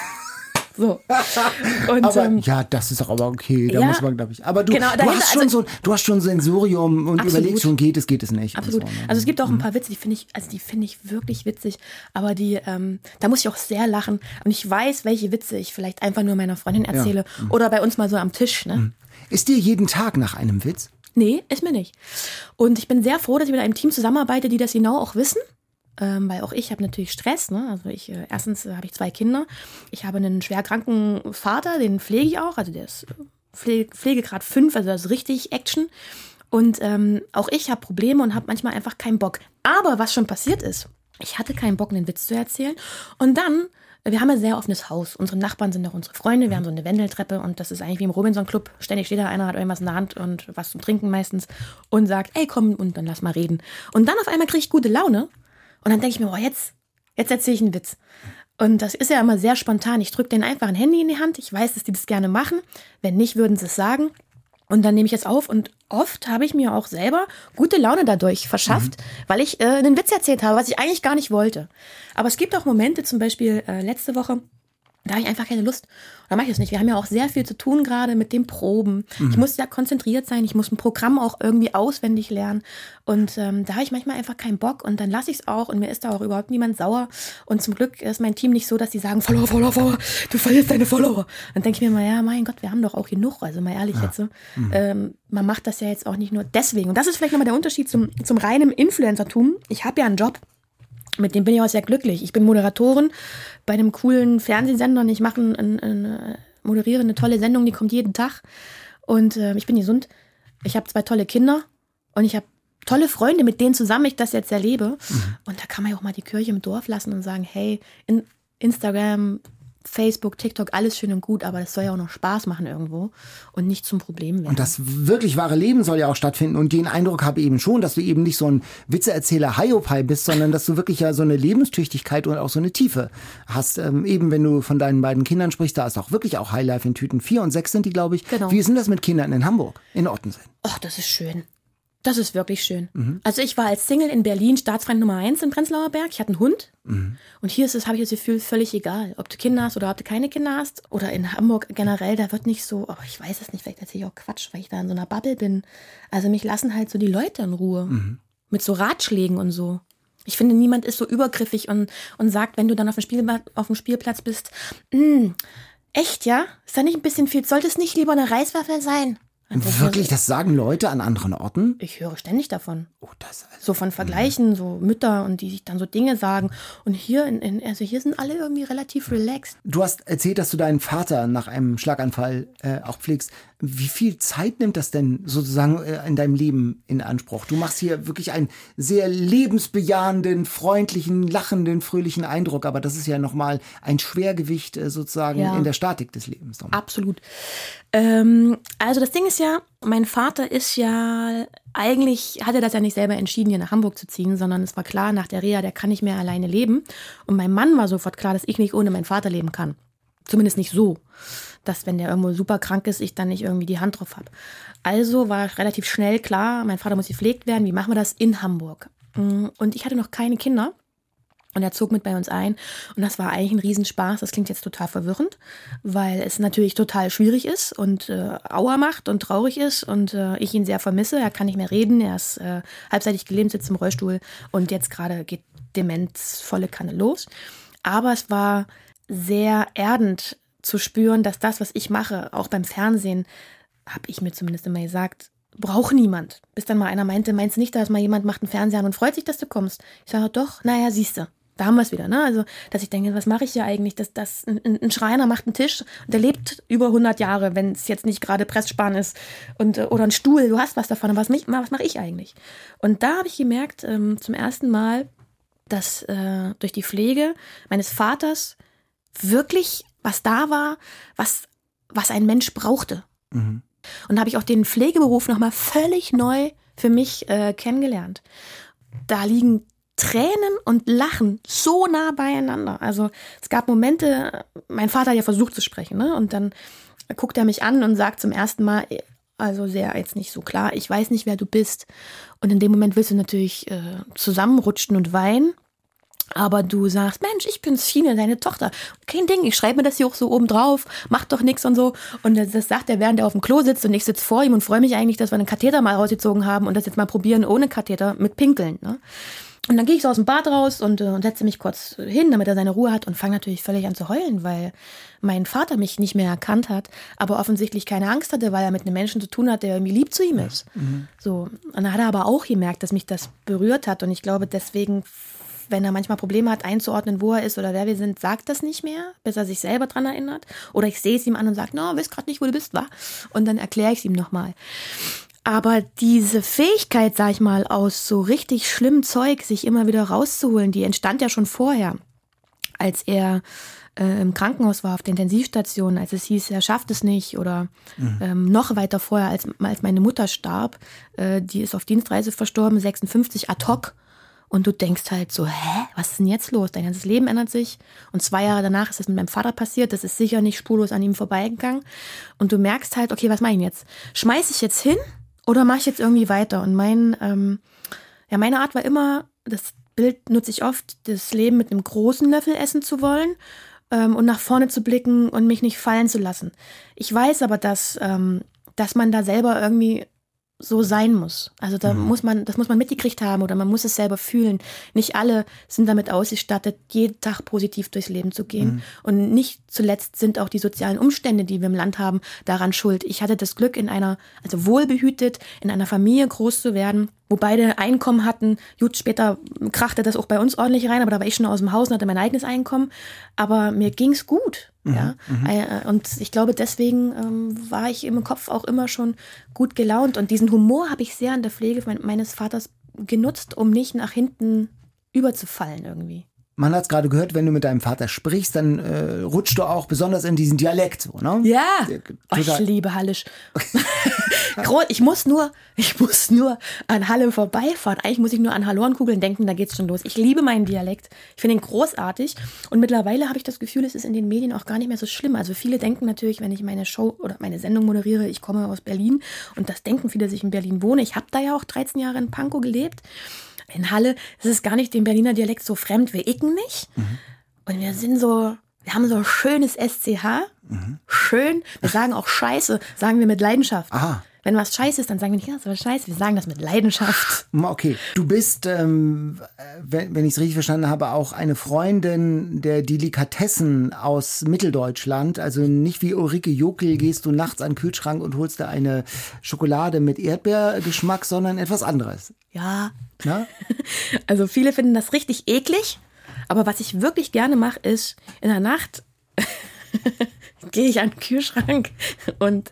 So. Und,
aber ja, das ist doch aber okay. Da
ja,
muss man, glaube ich. Aber du,
genau,
du hast schon Sensorium und
absolut.
überlegst schon, geht es nicht.
Absolut.
Und so, ne?
Also es gibt auch ein paar Witze, die finde ich wirklich witzig. Aber da muss ich auch sehr lachen. Und ich weiß, welche Witze ich vielleicht einfach nur meiner Freundin erzähle. Ja. Oder bei uns mal so am Tisch. Ne?
Ist dir jeden Tag nach einem Witz?
Nee, ist mir nicht. Und ich bin sehr froh, dass ich mit einem Team zusammenarbeite, die das genau auch wissen. Weil auch ich habe natürlich Stress. Ne? Also erstens habe ich 2 Kinder. Ich habe einen schwer kranken Vater, den pflege ich auch. Also der ist Pflegegrad 5, also das ist richtig Action. Und auch ich habe Probleme und habe manchmal einfach keinen Bock. Aber was schon passiert ist, ich hatte keinen Bock, einen Witz zu erzählen. Und dann, wir haben ein sehr offenes Haus. Unsere Nachbarn sind auch unsere Freunde. Wir haben so eine Wendeltreppe und das ist eigentlich wie im Robinson-Club. Ständig steht da einer, hat irgendwas in der Hand und was zum Trinken meistens und sagt, ey, komm und dann lass mal reden. Und dann auf einmal kriege ich gute Laune. Und dann denke ich mir, boah, jetzt erzähle ich einen Witz. Und das ist ja immer sehr spontan. Ich drücke denen einfach ein Handy in die Hand. Ich weiß, dass die das gerne machen. Wenn nicht, würden sie es sagen. Und dann nehme ich es auf. Und oft habe ich mir auch selber gute Laune dadurch verschafft, weil ich einen Witz erzählt habe, was ich eigentlich gar nicht wollte. Aber es gibt auch Momente, zum Beispiel letzte Woche, da habe ich einfach keine Lust. Oder mache ich das nicht. Wir haben ja auch sehr viel zu tun gerade mit den Proben. Ich muss ja konzentriert sein. Ich muss ein Programm auch irgendwie auswendig lernen. Und da habe ich manchmal einfach keinen Bock. Und dann lasse ich es auch. Und mir ist da auch überhaupt niemand sauer. Und zum Glück ist mein Team nicht so, dass die sagen, Follower, du verlierst deine Follower. Dann denke ich mir mal, ja, mein Gott, wir haben doch auch genug. Also mal ehrlich jetzt. So. Man macht das ja jetzt auch nicht nur deswegen. Und das ist vielleicht nochmal der Unterschied zum reinen Influencertum. Ich habe ja einen Job. Mit dem bin ich auch sehr glücklich. Ich bin Moderatorin bei einem coolen Fernsehsender und ich moderiere eine tolle Sendung, die kommt jeden Tag. Und ich bin gesund. Ich habe 2 tolle Kinder und ich habe tolle Freunde, mit denen zusammen ich das jetzt erlebe. Und da kann man ja auch mal die Kirche im Dorf lassen und sagen, hey, Instagram, Facebook, TikTok, alles schön und gut, aber das soll ja auch noch Spaß machen irgendwo und nicht zum Problem werden.
Und das wirklich wahre Leben soll ja auch stattfinden. Und den Eindruck habe ich eben schon, dass du eben nicht so ein Witzeerzähler Hiopai bist, sondern dass du wirklich ja so eine Lebenstüchtigkeit und auch so eine Tiefe hast. Eben wenn du von deinen beiden Kindern sprichst, da ist auch wirklich auch Highlife in Tüten. 4 und 6 sind die, glaube ich.
Genau.
Wie ist denn das mit Kindern in Hamburg, in Ottensen?
Ach, das ist schön. Das ist wirklich schön. Also ich war als Single in Berlin Staatsfeind Nummer 1 in Prenzlauer Berg. Ich hatte einen Hund. Und hier habe ich das Gefühl, völlig egal, ob du Kinder hast oder ob du keine Kinder hast. Oder in Hamburg generell, da wird nicht so, aber ich weiß es nicht, vielleicht erzähle ich auch Quatsch, weil ich da in so einer Bubble bin. Also mich lassen halt so die Leute in Ruhe. Mit so Ratschlägen und so. Ich finde, niemand ist so übergriffig und sagt, wenn du dann auf dem Spielplatz bist, echt, ja? Ist da nicht ein bisschen viel? Sollte es nicht lieber eine Reiswaffel sein?
Wirklich, das sagen Leute an anderen Orten?
Ich höre ständig davon.
Oh, das also,
so von Vergleichen, so Mütter und die sich dann so Dinge sagen. Und hier, hier sind alle irgendwie relativ relaxed.
Du hast erzählt, dass du deinen Vater nach einem Schlaganfall auch pflegst. Wie viel Zeit nimmt das denn sozusagen in deinem Leben in Anspruch? Du machst hier wirklich einen sehr lebensbejahenden, freundlichen, lachenden, fröhlichen Eindruck. Aber das ist ja nochmal ein Schwergewicht sozusagen in der Statik des Lebens.
Absolut. Also das Ding ist ja, mein Vater ist ja, eigentlich hat er das ja nicht selber entschieden, hier nach Hamburg zu ziehen, sondern es war klar nach der Reha, der kann nicht mehr alleine leben. Und meinem Mann war sofort klar, dass ich nicht ohne meinen Vater leben kann. Zumindest nicht so, dass wenn der irgendwo super krank ist, ich dann nicht irgendwie die Hand drauf habe. Also war relativ schnell klar, mein Vater muss gepflegt werden. Wie machen wir das? In Hamburg. Und ich hatte noch keine Kinder. Und er zog mit bei uns ein. Und das war eigentlich ein Riesenspaß. Das klingt jetzt total verwirrend, weil es natürlich total schwierig ist und Auer macht und traurig ist und ich ihn sehr vermisse. Er kann nicht mehr reden. Er ist halbseitig gelähmt, sitzt im Rollstuhl und jetzt gerade geht Demenz volle Kanne los. Aber es war sehr erdend zu spüren, dass das, was ich mache, auch beim Fernsehen, habe ich mir zumindest immer gesagt, braucht niemand. Bis dann mal einer meinte, meinst du nicht, dass mal jemand macht einen Fernseher an und freut sich, dass du kommst? Ich sage, doch, naja, siehste. Da haben wir es wieder, ne? Also, dass ich denke, was mache ich hier eigentlich? Ein Schreiner macht einen Tisch und der lebt über 100 Jahre, wenn es jetzt nicht gerade Pressspan ist und oder ein Stuhl, du hast was davon, aber was mache ich eigentlich? Und da habe ich gemerkt, zum ersten Mal, dass durch die Pflege meines Vaters wirklich was da war, was ein Mensch brauchte. Und da habe ich auch den Pflegeberuf nochmal völlig neu für mich kennengelernt. Da liegen Tränen und Lachen so nah beieinander. Also es gab Momente, mein Vater hat ja versucht zu sprechen, ne? Und dann guckt er mich an und sagt zum ersten Mal, also sehr jetzt nicht so klar, ich weiß nicht, wer du bist. Und in dem Moment willst du natürlich zusammenrutschen und weinen. Aber du sagst, Mensch, ich bin Sine, deine Tochter. Kein Ding, ich schreibe mir das hier auch so oben drauf, mach doch nichts und so. Und das sagt er, während er auf dem Klo sitzt und ich sitze vor ihm und freue mich eigentlich, dass wir einen Katheter mal rausgezogen haben und das jetzt mal probieren ohne Katheter mit Pinkeln. Ne? Und dann gehe ich so aus dem Bad raus und setze mich kurz hin, damit er seine Ruhe hat und fange natürlich völlig an zu heulen, weil mein Vater mich nicht mehr erkannt hat, aber offensichtlich keine Angst hatte, weil er mit einem Menschen zu tun hat, der irgendwie lieb zu ihm ist. So. Und dann hat er aber auch gemerkt, dass mich das berührt hat und ich glaube deswegen, wenn er manchmal Probleme hat, einzuordnen, wo er ist oder wer wir sind, sagt das nicht mehr, bis er sich selber dran erinnert. Oder ich sehe es ihm an und sage, no, weiß gerade nicht, wo du bist, wa? Und dann erkläre ich es ihm nochmal. Aber diese Fähigkeit, sag ich mal, aus so richtig schlimmem Zeug sich immer wieder rauszuholen, die entstand ja schon vorher, als er im Krankenhaus war, auf der Intensivstation, als es hieß, er schafft es nicht oder noch weiter vorher, als meine Mutter starb, die ist auf Dienstreise verstorben, 56 ad hoc. Und du denkst halt so, was ist denn jetzt los? Dein ganzes Leben ändert sich. Und 2 Jahre danach ist es mit meinem Vater passiert. Das ist sicher nicht spurlos an ihm vorbeigegangen. Und du merkst halt, okay, was mache ich denn jetzt? Schmeiß ich jetzt hin oder mache ich jetzt irgendwie weiter? Und meine Art war immer, das Bild nutze ich oft, das Leben mit einem großen Löffel essen zu wollen und nach vorne zu blicken und mich nicht fallen zu lassen. Ich weiß aber, dass man da selber irgendwie so sein muss. Also das muss man mitgekriegt haben oder man muss es selber fühlen. Nicht alle sind damit ausgestattet, jeden Tag positiv durchs Leben zu gehen. Und nicht zuletzt sind auch die sozialen Umstände, die wir im Land haben, daran schuld. Ich hatte das Glück, wohlbehütet, in einer Familie groß zu werden, wo beide Einkommen hatten. Gut, später krachte das auch bei uns ordentlich rein, aber da war ich schon aus dem Haus und hatte mein eigenes Einkommen. Aber mir ging's gut. Ja? Und ich glaube, deswegen war ich im Kopf auch immer schon gut gelaunt. Und diesen Humor habe ich sehr in der Pflege meines Vaters genutzt, um nicht nach hinten überzufallen irgendwie.
Man hat es gerade gehört, wenn du mit deinem Vater sprichst, dann rutscht du auch besonders in diesen Dialekt, so, ne?
Ja, ich liebe Hallisch. Ich muss nur an Halle vorbeifahren. Eigentlich muss ich nur an Hallornkugeln denken, da geht's schon los. Ich liebe meinen Dialekt. Ich finde ihn großartig. Und mittlerweile habe ich das Gefühl, es ist in den Medien auch gar nicht mehr so schlimm. Also viele denken natürlich, wenn ich meine Show oder meine Sendung moderiere, ich komme aus Berlin. Und das denken viele, dass ich in Berlin wohne. Ich habe da ja auch 13 Jahre in Pankow gelebt. In Halle ist es gar nicht dem Berliner Dialekt so fremd. Wir icken nicht. Und wir haben so schönes SCH. Schön. Wir sagen auch Scheiße, sagen wir mit Leidenschaft.
Aha.
Wenn was scheiße ist, dann sagen wir nicht, das war scheiße. Wir sagen das mit Leidenschaft.
Okay. Du bist, wenn ich es richtig verstanden habe, auch eine Freundin der Delikatessen aus Mitteldeutschland. Also nicht wie Ulrike Jokel gehst du nachts an den Kühlschrank und holst da eine Schokolade mit Erdbeergeschmack, sondern etwas anderes.
Ja.
Na?
Also viele finden das richtig eklig. Aber was ich wirklich gerne mache, ist in der Nacht gehe ich an den Kühlschrank und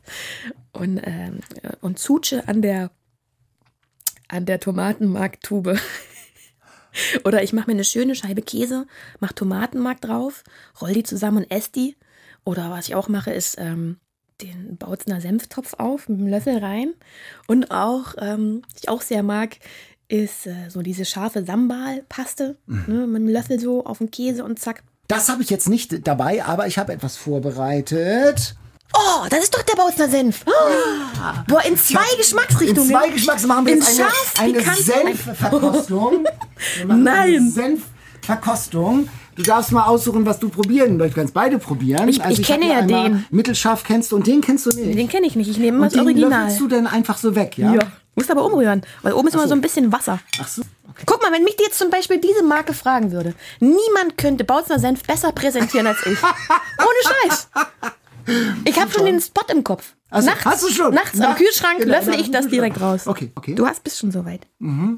zutsche an der Tomatenmarktube. Oder ich mache mir eine schöne Scheibe Käse, mache Tomatenmark drauf, roll die zusammen und esse die. Oder was ich auch mache, ist den Bautzner Senftopf auf, mit einem Löffel rein. Und auch, was ich auch sehr mag, ist so diese scharfe Sambal-Paste. Ne, mit einem Löffel so auf den Käse und zack.
Das habe ich jetzt nicht dabei, aber ich habe etwas vorbereitet.
Oh, das ist doch der Bautzner Senf. Oh. Boah, in 2 Geschmacksrichtungen.
In 2 Geschmacksrichtungen machen wir jetzt eine Senfverkostung.
Nein.
Senfverkostung. Du darfst mal aussuchen, was du probieren möchtest. Du kannst beide probieren.
Ich kenne ja den.
Mittelscharf kennst du und den kennst du nicht.
Den kenne ich nicht. Ich nehme immer das
den
Original.
Löffelst du dann einfach so weg, ja?
Ja. Musst aber umrühren, weil oben ist immer so ein bisschen Wasser.
Ach so. Okay.
Guck mal, wenn mich jetzt zum Beispiel diese Marke fragen würde, niemand könnte Bautzner Senf besser präsentieren als ich. Ohne Scheiß. Ich habe schon den Spot im Kopf.
Also, hast du schon?
Nachts am Kühlschrank löffle ich das direkt raus.
Okay.
Du bist schon soweit.
Und?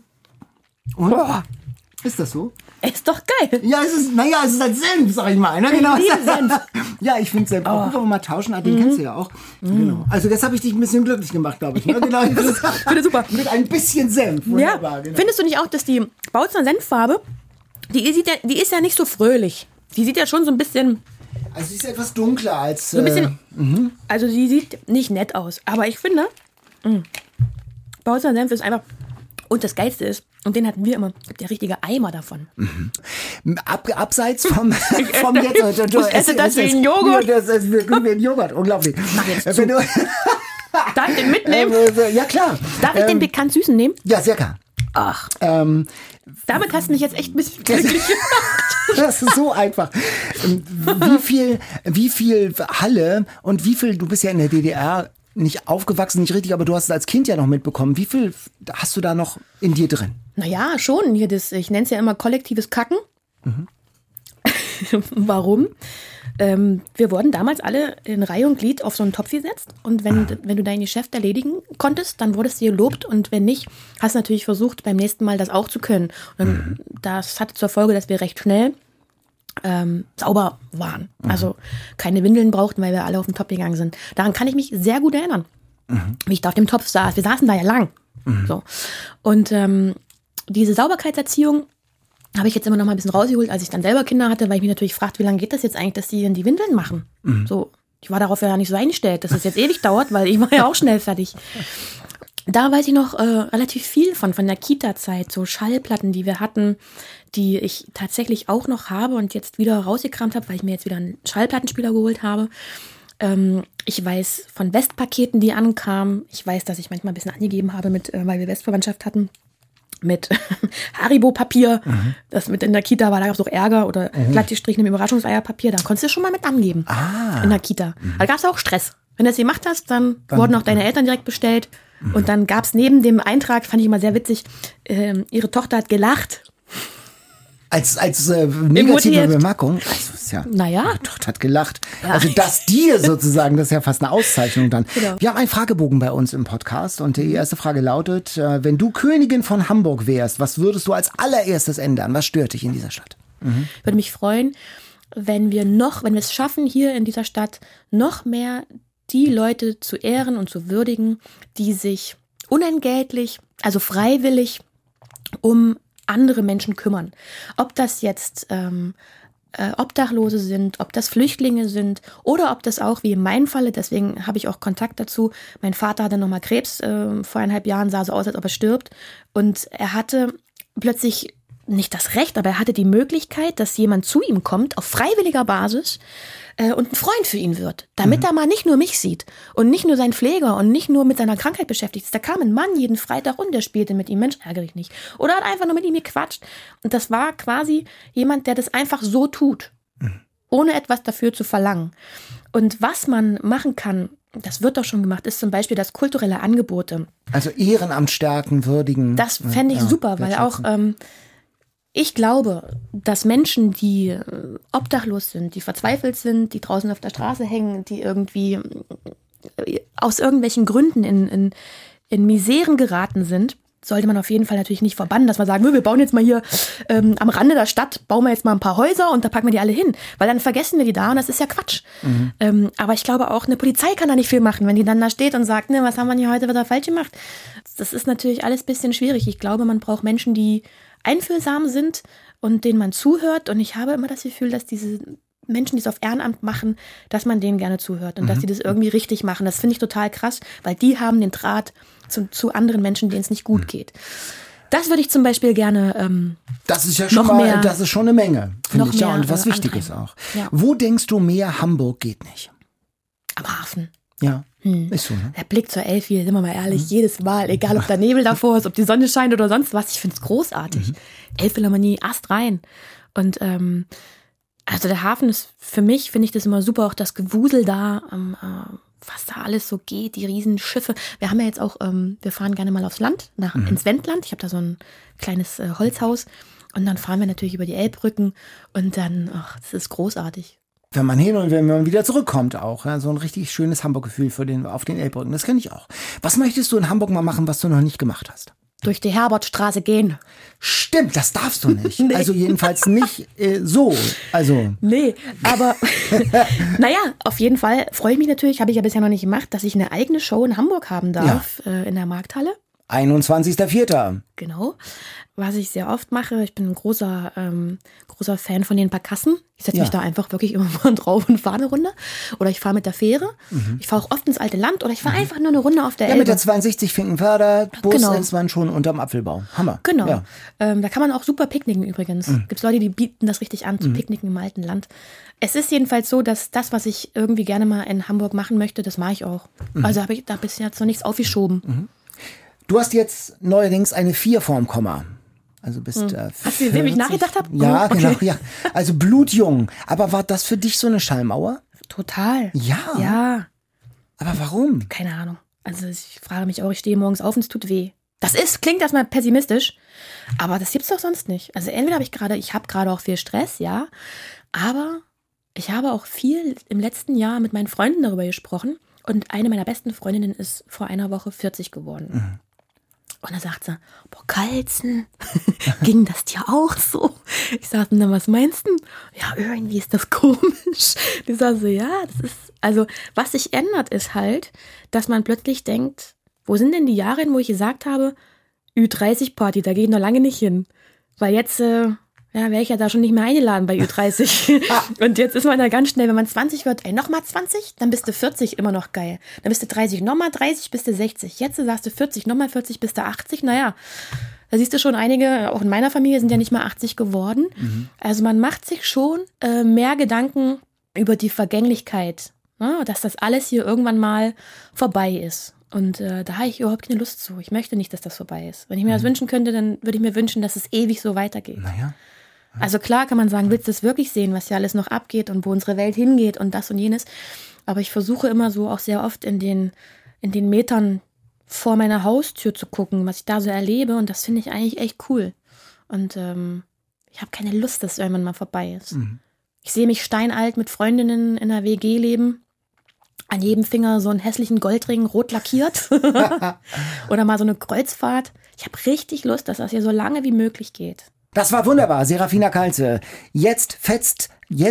Ist das so?
Ist doch geil.
Ja, es ist halt Senf, sag ich mal. Ne? Genau.
Senf.
Ja, ich finde Senf auch. Können wir mal tauschen? Den kennst du ja auch. Genau. Also jetzt habe ich dich ein bisschen glücklich gemacht, glaube ich. Ne? Genau.
Finde super.
Mit ein bisschen Senf. Wunderbar.
Ja.
Genau.
Findest du nicht auch, dass die Bautzner Senffarbe, die ist ja nicht so fröhlich. Die sieht ja schon so ein bisschen...
Also sie ist etwas dunkler als...
So ein bisschen... Also sie sieht nicht nett aus. Aber ich finde, Bautzner Senf ist einfach... Und das Geilste ist, und den hatten wir immer, gibt ja richtige Eimer davon.
Abseits vom jetzt...
Ich esse das wie ein Joghurt.
Das ist wie ein Joghurt, unglaublich.
Mach jetzt zu. Darf ich den mitnehmen?
Ja, klar.
Darf ich den pikant süßen nehmen?
Ja, sehr klar.
Ach. Damit hast du mich jetzt echt ein bisschen glücklich gemacht.
Das ist so einfach. Wie viel Halle und wie viel, du bist ja in der DDR nicht aufgewachsen, nicht richtig, aber du hast es als Kind ja noch mitbekommen. Wie viel hast du da noch in dir drin?
Naja, schon. Hier ich nenne es ja immer kollektives Kacken. Warum? Wir wurden damals alle in Reihe und Glied auf so einen Topf gesetzt. Und wenn du dein Geschäft erledigen konntest, dann wurdest du gelobt. Und wenn nicht, hast du natürlich versucht, beim nächsten Mal das auch zu können. Und das hatte zur Folge, dass wir recht schnell sauber waren. Also keine Windeln brauchten, weil wir alle auf den Topf gegangen sind. Daran kann ich mich sehr gut erinnern, wie ich da auf dem Topf saß. Wir saßen da ja lang. So. Und diese Sauberkeitserziehung habe ich jetzt immer noch mal ein bisschen rausgeholt, als ich dann selber Kinder hatte, weil ich mich natürlich fragte, wie lange geht das jetzt eigentlich, dass die denn die Windeln machen? So, ich war darauf ja nicht so eingestellt, dass es jetzt ewig dauert, weil ich war ja auch schnell fertig. Da weiß ich noch relativ viel von der Kita-Zeit, so Schallplatten, die wir hatten, die ich tatsächlich auch noch habe und jetzt wieder rausgekramt habe, weil ich mir jetzt wieder einen Schallplattenspieler geholt habe. Ich weiß von Westpaketen, die ankamen. Ich weiß, dass ich manchmal ein bisschen angegeben habe, weil wir Westverwandtschaft hatten, mit Haribo-Papier. Das mit in der Kita war, da gab es auch Ärger oder glatt gestrichenem Überraschungseierpapier. Da konntest du schon mal mit angeben in der Kita. Da gab es auch Stress. Wenn du das gemacht hast, dann wurden auch deine Eltern direkt bestellt. Und dann gab es neben dem Eintrag, fand ich immer sehr witzig, ihre Tochter hat gelacht.
Als negative Bemerkung. Also, ist ja,
naja.
Die Tochter hat gelacht. Ja. Also das dir sozusagen, das ist ja fast eine Auszeichnung dann. Genau. Wir haben einen Fragebogen bei uns im Podcast und die erste Frage lautet, wenn du Königin von Hamburg wärst, was würdest du als allererstes ändern? Was stört dich in dieser Stadt?
Ich würde mich freuen, wenn wir es schaffen, hier in dieser Stadt noch mehr die Leute zu ehren und zu würdigen, die sich unentgeltlich, also freiwillig um andere Menschen kümmern. Ob das jetzt Obdachlose sind, ob das Flüchtlinge sind oder ob das auch, wie in meinem Falle, deswegen habe ich auch Kontakt dazu, mein Vater hatte nochmal Krebs vor 1,5 Jahren, sah so aus, als ob er stirbt und er hatte plötzlich nicht das Recht, aber er hatte die Möglichkeit, dass jemand zu ihm kommt, auf freiwilliger Basis und ein Freund für ihn wird, damit er mal nicht nur mich sieht und nicht nur sein Pfleger und nicht nur mit seiner Krankheit beschäftigt ist. Da kam ein Mann jeden Freitag und der spielte mit ihm, Mensch, ärgere dich nicht. Oder hat einfach nur mit ihm gequatscht. Und das war quasi jemand, der das einfach so tut, ohne etwas dafür zu verlangen. Und was man machen kann, das wird doch schon gemacht, ist zum Beispiel das kulturelle Angebote.
Also Ehrenamt stärken, würdigen.
Das fände ich super, weil auch ich glaube, dass Menschen, die obdachlos sind, die verzweifelt sind, die draußen auf der Straße hängen, die irgendwie aus irgendwelchen Gründen in Miseren geraten sind, sollte man auf jeden Fall natürlich nicht verbannen, dass wir sagen, wir bauen jetzt mal hier am Rande der Stadt, bauen wir jetzt mal ein paar Häuser und da packen wir die alle hin. Weil dann vergessen wir die da und das ist ja Quatsch. Aber ich glaube auch, eine Polizei kann da nicht viel machen, wenn die dann da steht und sagt, ne, was haben wir hier heute wieder falsch gemacht? Das ist natürlich alles ein bisschen schwierig. Ich glaube, man braucht Menschen, die einfühlsam sind und denen man zuhört. Und ich habe immer das Gefühl, dass diese Menschen, die es auf Ehrenamt machen, dass man denen gerne zuhört und dass die das irgendwie richtig machen. Das finde ich total krass, weil die haben den Draht zu anderen Menschen, denen es nicht gut geht. Das würde ich zum Beispiel gerne
das ist ja schon mal, das ist schon eine Menge, finde ich. Ja, und was Wichtiges auch. Ja. Wo denkst du, mehr Hamburg geht nicht?
Am Hafen.
Ja, ist so, ne?
Der Blick zur Elfi, sind wir mal ehrlich, jedes Mal, egal ob der Nebel davor ist, ob die Sonne scheint oder sonst was, ich finde es großartig. Elbphilharmonie, Ast rein. Und also der Hafen ist für mich, finde ich das immer super, auch das Gewusel da, was da alles so geht, die Riesen-Schiffe. Wir haben ja jetzt auch, wir fahren gerne mal aufs Land, ins Wendland. Ich habe da so ein kleines Holzhaus und dann fahren wir natürlich über die Elbbrücken und dann, das ist großartig.
Wenn man hin und wenn man wieder zurückkommt auch. Ja, so ein richtig schönes Hamburg-Gefühl auf den Elbbrücken. Das kenne ich auch. Was möchtest du in Hamburg mal machen, was du noch nicht gemacht hast?
Durch die Herbertstraße gehen.
Stimmt, das darfst du nicht. Nee. Also jedenfalls nicht so. Also. Nee,
aber naja, auf jeden Fall freue ich mich natürlich, habe ich ja bisher noch nicht gemacht, dass ich eine eigene Show in Hamburg haben darf, in der Markthalle.
21.04.
Genau. Was ich sehr oft mache, ich bin ein großer Fan von den Parkassen. Ich setze mich da einfach wirklich immer mal drauf und fahre eine Runde. Oder ich fahre mit der Fähre. Ich fahre auch oft ins alte Land oder ich fahre einfach nur eine Runde auf der Elbe.
Ja, mit der 62 Finkenwerder Bus ist man schon unterm Apfelbau. Hammer.
Genau. Ja. Da kann man auch super picknicken übrigens. Gibt es Leute, die bieten das richtig an, zu picknicken im alten Land. Es ist jedenfalls so, dass das, was ich irgendwie gerne mal in Hamburg machen möchte, das mache ich auch. Also habe ich da bis jetzt noch nichts aufgeschoben.
Du hast jetzt neuerdings eine 4 vorm Komma. Also bist
Hast du, wem ich nachgedacht habe?
Ja,
Okay.
genau, ja. Also blutjung. Aber war das für dich so eine Schallmauer?
Total.
Ja.
Ja,
Aber warum?
keine Ahnung. Also ich frage mich auch, ich stehe morgens auf und es tut weh. Klingt erstmal pessimistisch, aber das gibt's doch sonst nicht. Also entweder ich habe gerade auch viel Stress, ja, aber ich habe auch viel im letzten Jahr mit meinen Freunden darüber gesprochen und eine meiner besten Freundinnen ist vor einer Woche 40 geworden. Und da sagt sie, boah, Carlsen, ging das dir auch so? Ich sagte, na, was meinst du? Ja, irgendwie ist das komisch. Die sagt so, ja, das ist, also, was sich ändert, ist halt, dass man plötzlich denkt, wo sind denn die Jahre hin, wo ich gesagt habe, Ü30-Party, da gehe ich noch lange nicht hin. Weil jetzt, wäre ich ja da schon nicht mehr eingeladen bei Ü30. Und jetzt ist man da ganz schnell, wenn man 20 wird, nochmal 20, dann bist du 40, immer noch geil. Dann bist du 30, nochmal 30, bist du 60. Jetzt sagst du 40, nochmal 40, bist du 80. Naja, da siehst du schon, einige, auch in meiner Familie, sind ja nicht mal 80 geworden. Also man macht sich schon mehr Gedanken über die Vergänglichkeit, ne? Dass das alles hier irgendwann mal vorbei ist. Und da habe ich überhaupt keine Lust zu. Ich möchte nicht, dass das vorbei ist. Wenn ich mir das wünschen könnte, dann würde ich mir wünschen, dass es ewig so weitergeht.
Naja.
Also klar kann man sagen, willst du es wirklich sehen, was hier alles noch abgeht und wo unsere Welt hingeht und das und jenes. Aber ich versuche immer so auch sehr oft in den Metern vor meiner Haustür zu gucken, was ich da so erlebe. Und das finde ich eigentlich echt cool. Und ich habe keine Lust, dass es irgendwann mal vorbei ist. Ich sehe mich steinalt mit Freundinnen in einer WG leben. An jedem Finger so einen hässlichen Goldring, rot lackiert. Oder mal so eine Kreuzfahrt. Ich habe richtig Lust, dass das hier so lange wie möglich geht.
Das war wunderbar, Serafina Kalze. Jetzt fetzt,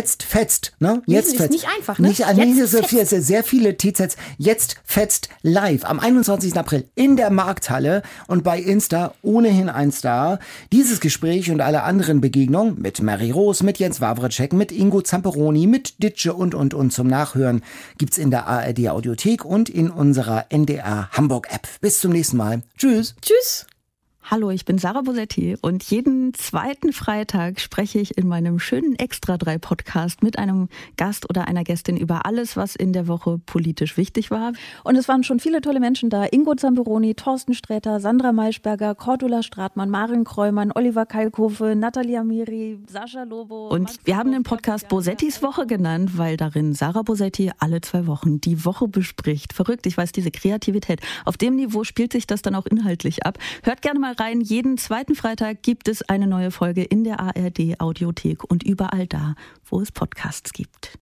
ne? Jetzt
Ist
fetzt.
nicht einfach, ne?
Nicht,
Jetzt
so sehr viele TZs. Jetzt fetzt live am 21. April in der Markthalle und bei Insta ohnehin ein Star. Dieses Gespräch und alle anderen Begegnungen mit Mary Rose, mit Jens Wawrczyk, mit Ingo Zamperoni, mit Ditsche und zum Nachhören gibt's in der ARD Audiothek und in unserer NDR Hamburg App. Bis zum nächsten Mal. Tschüss.
Tschüss.
Hallo, ich bin Sarah Bosetti und jeden zweiten Freitag spreche ich in meinem schönen Extra-3-Podcast mit einem Gast oder einer Gästin über alles, was in der Woche politisch wichtig war. Und es waren schon viele tolle Menschen da. Ingo Zamperoni, Thorsten Sträter, Sandra Maischberger, Cordula Stratmann, Maren Kreumann, Oliver Kalkofe, Natalia Amiri, Sascha Lobo. Und wir haben den Podcast Bosettis Woche genannt, weil darin Sarah Bosetti alle 2 Wochen die Woche bespricht. Verrückt, ich weiß, diese Kreativität. Auf dem Niveau spielt sich das dann auch inhaltlich ab. Hört gerne mal rein. Jeden zweiten Freitag gibt es eine neue Folge in der ARD Audiothek und überall da, wo es Podcasts gibt.